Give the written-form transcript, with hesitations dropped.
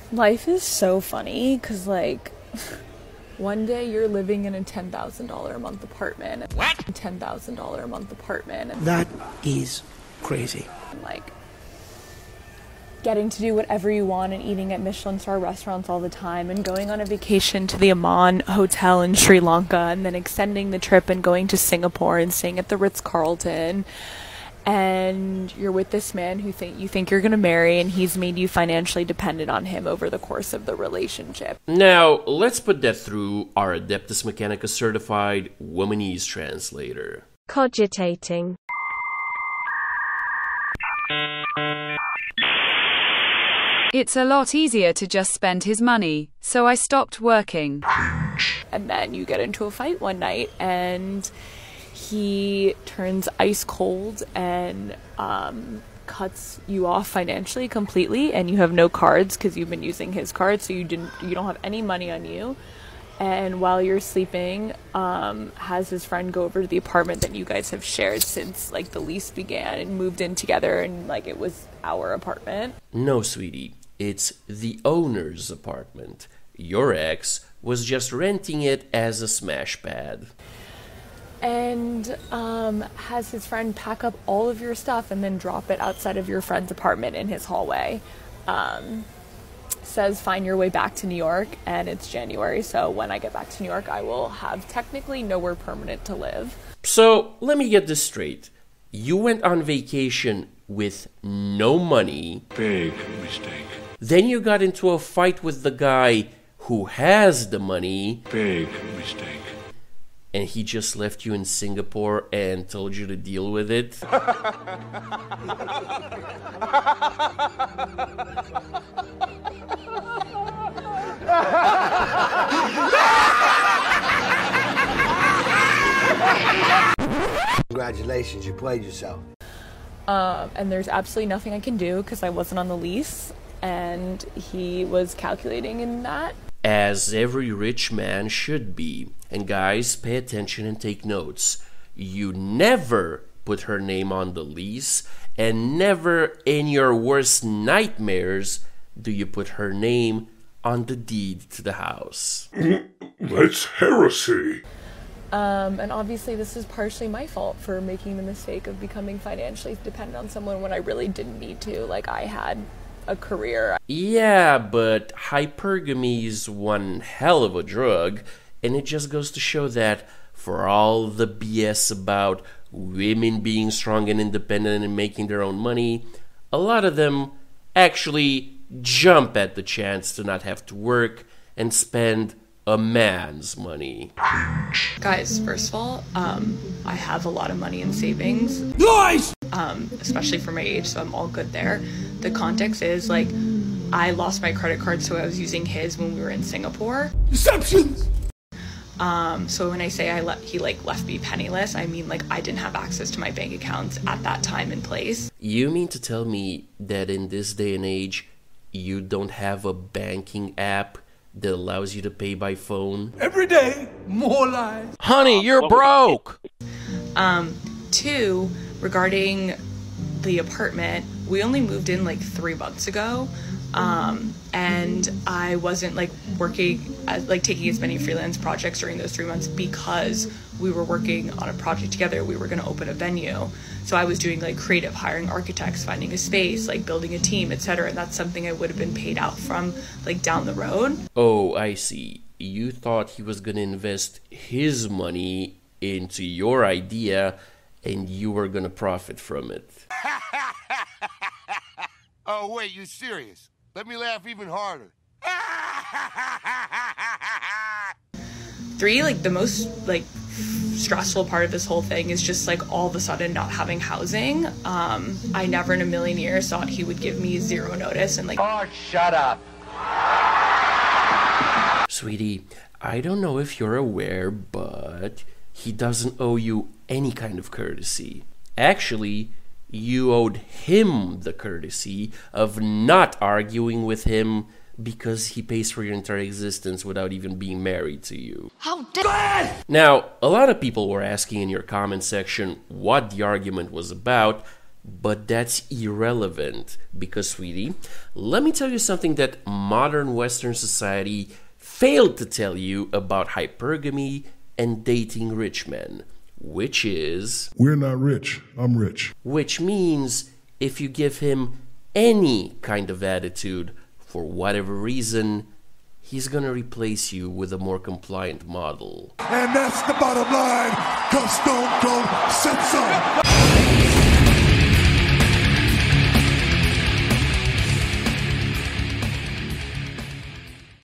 Life is so funny because, like, one day you're living in a $10,000 a month apartment. What? $10,000 a month apartment. That is crazy. And, like, getting to do whatever you want and eating at Michelin star restaurants all the time and going on a vacation to the Aman Hotel in Sri Lanka and then extending the trip and going to Singapore and staying at the Ritz-Carlton. And you're with this man who you think you're going to marry, and he's made you financially dependent on him over the course of the relationship. Now, let's put that through our Adeptus Mechanica certified Womanese translator. Cogitating. It's a lot easier to just spend his money, so I stopped working. And then you get into a fight one night, and he turns ice cold and cuts you off financially completely, and you have no cards because you've been using his card, so you don't have any money on you. And while you're sleeping, has his friend go over to the apartment that you guys have shared since, like, the lease began and moved in together, and, like, it was our apartment. No, sweetie, it's the owner's apartment. Your ex was just renting it as a smash pad. And has his friend pack up all of your stuff and then drop it outside of your friend's apartment in his hallway. Says find your way back to New York, and it's January, so when I get back to New York I will have technically nowhere permanent to live. So let me get this straight. You went on vacation with no money. Big mistake. Then you got into a fight with the guy who has the money. Big mistake. And he just left you in Singapore and told you to deal with it. Congratulations, you played yourself. And there's absolutely nothing I can do because I wasn't on the lease, and he was calculating in that. As every rich man should be. And guys, pay attention and take notes. You never put her name on the lease, and never in your worst nightmares do you put her name on the deed to the house. That's heresy. And obviously this is partially my fault for making the mistake of becoming financially dependent on someone when I really didn't need to. Like, I had a career. Yeah, but hypergamy is one hell of a drug, and it just goes to show that for all the BS about women being strong and independent and making their own money, a lot of them actually jump at the chance to not have to work and spend a man's money. Guys, first of all, I have a lot of money in savings. Nice! Especially for my age, so I'm all good there. The context is, like, I lost my credit card, so I was using his when we were in Singapore. Deceptions! So when I say he left me penniless, I mean, like, I didn't have access to my bank accounts at that time and place. You mean to tell me that in this day and age, you don't have a banking app that allows you to pay by phone? Every day, more lies. Honey, you're broke! Two, regarding the apartment, we only moved in like 3 months ago. And I wasn't like working, like taking as many freelance projects during those 3 months because we were working on a project together. We were going to open a venue. So I was doing like creative, hiring architects, finding a space, like building a team, etc. And that's something I would have been paid out from like down the road. Oh, I see. You thought he was going to invest his money into your idea and you were going to profit from it. Oh, wait, you serious? Let me laugh even harder. 3, like the most like stressful part of this whole thing is just like all of a sudden not having housing. I never in a million years thought he would give me 0 notice and like, Oh, shut up. Sweetie, I don't know if you're aware, but he doesn't owe you any kind of courtesy. Actually, you owed him the courtesy of not arguing with him because he pays for your entire existence without even being married to you. How dare! Now, a lot of people were asking in your comment section what the argument was about, But that's irrelevant because, sweetie, let me tell you something that modern Western society failed to tell you about hypergamy and dating rich men, which is... We're not rich. I'm rich. Which means if you give him any kind of attitude, for whatever reason, he's gonna replace you with a more compliant model. And that's the bottom line, 'cause Stone Cold said so.